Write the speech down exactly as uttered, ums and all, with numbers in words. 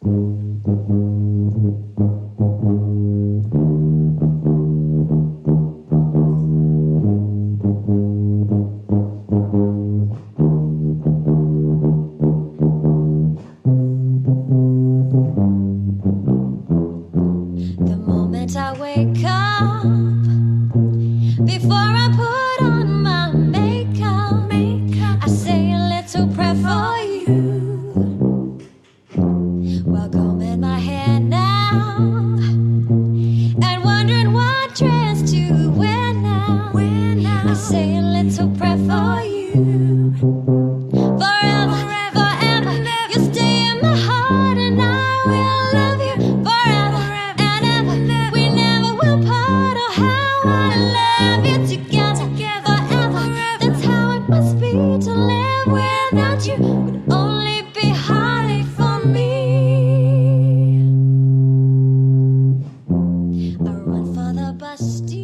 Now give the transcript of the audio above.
The moment I wake up, before I put on my makeup, makeup I say a little prayer for you. While combing my hair now, and wondering what dress to wear now, wear now. I say a little prayer for you. Forever, forever, you stay in my heart, and I will love you forever and ever. We never will part. Oh, how I love you together, forever. That's how it must be to live without you. Would only be heartache for me. I run for the bus.